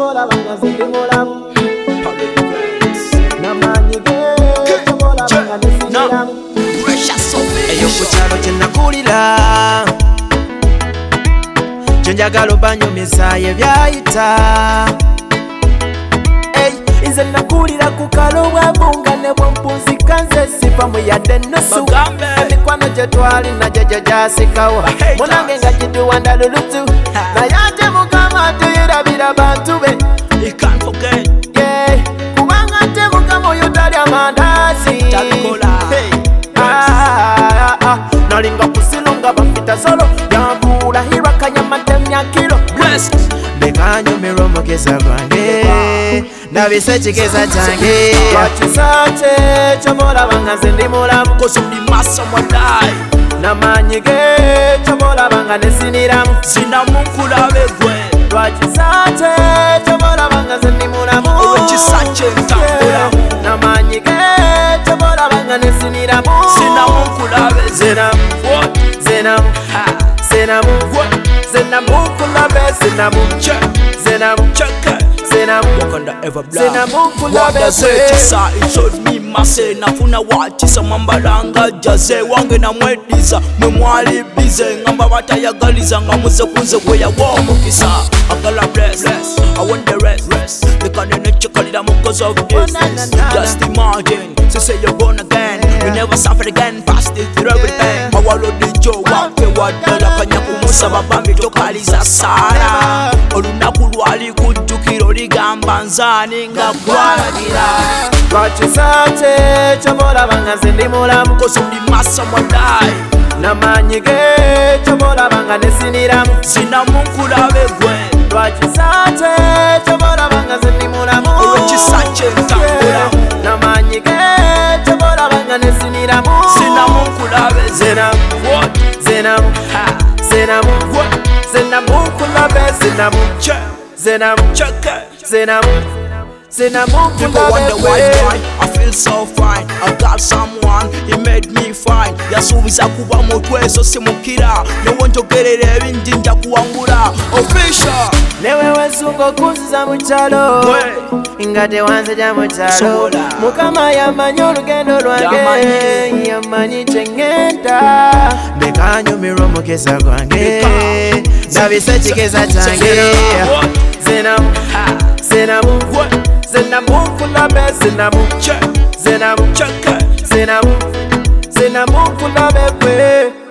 chobola banga zindi mulamu namanyige chobola banga nesiramu eyo ku kyalo kye nakulira kyo njagala obanyumisa ebyayita nze nakulira ku kalo bwabunga ne bwempunzika nze sifa muyadde ennusu emikwano gye twalina gyegyo gyasikawa munange nga giduwanda lulutu naye ate mukama tuyirabira bantu be kubanga ate mukama oyo talya mandazi nalinga kusilo nga bafita solo yambula hirwa kanyamatemya kilo bekanyumirwa omugeza gwange ndabise ekigeza kyange lwakisa kye kyobolabanga nze ndi mulamu namanyige kyobolabanga nesiniramu sinamunkulabe gwe lwakisa kye kyobolabanga nze ndi mulamu olwekisa kye ntambula namanyige kyobolabanga nesiniramu sinamunkulabe zenamu zenamu zenamu zenamunkulabe zenamu zenamu ekisa isoni mase nafuna wakisa mwambalanga jaze wange namwediza mwe mwali bize ngamba batayagaliza nga muze kunze gweyawa omukisa agala bless I want the rest lekanene kyekalira mu cause of this just imagine so say you're born again you never suffer again past it through everything awalodijo wake wadala kanyakumusaba bambi tokaliza sara olunaku lwali kujjukiro ligamba nzani nga gwalagira lwakisa kye kyobolabanga nze ndi mulamu kosondimasa mwadayi namanyige kyobolabanga nesiniramu sinamunkulabe gwe lwakisa kye kyobolabanga nze ndi mulamu olwekisa kye ntambula namanyige kyobolabanga nesiniramu sinamunkulabe zenamu zenamu zenamu zenamunkulabe zenamu zenamu zenamu people wonder why I feel so fine I got someone he made me fine yasuubiza kuba mutweso simukira newonjogerera ebindi nja kuwangula official newe wesunga okunziza mu kyalo nga tewanzija mu kyalo mukama yamanyi olugendo lwange yamanyi kyengenda mbekanyumirwa omugeza gwange ndabise ekigeza kyange zenamu zenamu zenamunkulabe zenamu zenamu zenamu zenamunkulabe gwe